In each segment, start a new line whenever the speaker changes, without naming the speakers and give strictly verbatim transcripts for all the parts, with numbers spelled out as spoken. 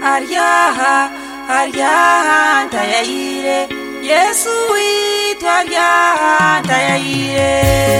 aryaha aryaha ntayayire Yesu witwa aryaha ntayayire.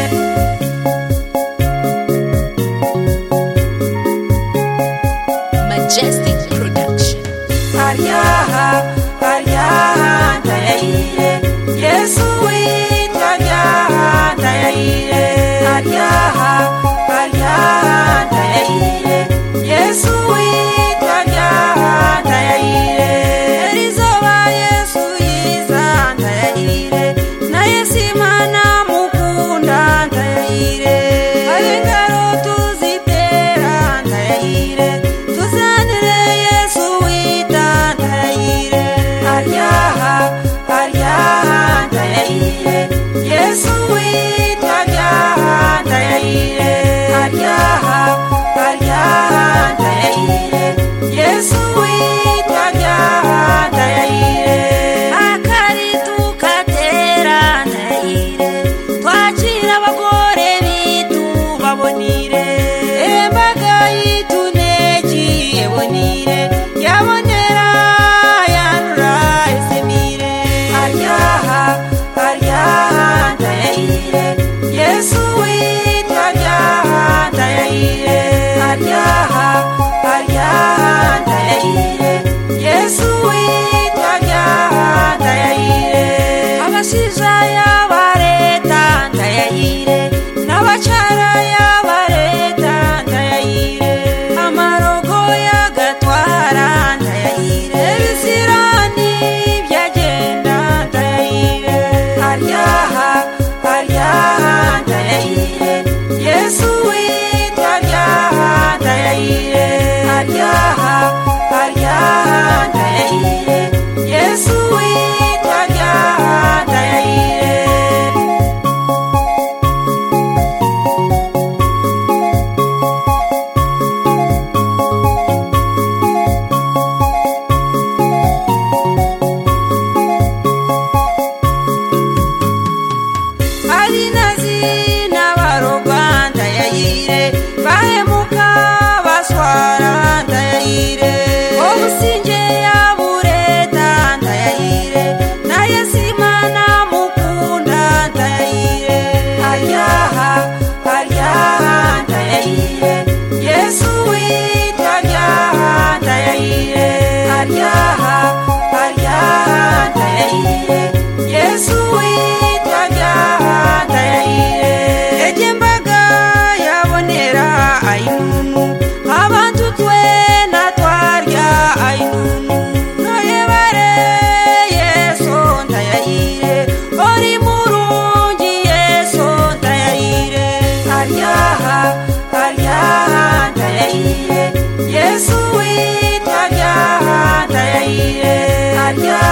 Majestic Production.
Aryaha aryaha ntayayire Yesu witwa aryaha ntayayire. Aryaha aryaha ntayayire Yesu witwa aryaha ntayayire. Elizoba Yesu yiza ntayayire na Yesu Imana mukunda ntayayire. Abengaro tuzitera ntayayire tuzanire Yesu wita ntayayire. Aryaha aryaha ntayayire Yesu witwa aryaha ntayayire. Aryaha aryaha ntayayire Yesu witwa aryaha ntayayire. Akari tukatera ntayayire twakira abagore bitu babonire. Embaga yituneki ebonire yabonera yanura esemire. Aryaha aryaha ntayayire Yesu witwa aryaha ntayayire. Aryaha aryaha ntayayire Yesu witwa aryaha ntayayire. Abashiza yabareta ntayayire n'abacara yabareta ntayayire. Amarogo yagatwara ntayayire ebisirani byagenda ntayayire. Aryaha aryaha ntayayire Yesu witwa aryaha ntayayire. Aryaha aryaha ntayayire Yesu witwa aryaha ntayayire. Alinazi n'abarogwa ntayayire bahemuka baswara ntayayire. Obusinge yabureta ntayayire na Yesu Imana mukunda ntayayire. Aryaha aryaha ntayayire Yesu witwa aryaha ntayayire. Aryaha aryaha ntayayire Yesu witwa aryaha ntayayire. Ejembaga yabonera ainunu abantu twena twarya ainunu. Noyebare Yesu ntayayire ori murungi Yesu ntayayire. Aryaha aryaha ntayayire Yesu witwa aryaha ntayayire. Aryaha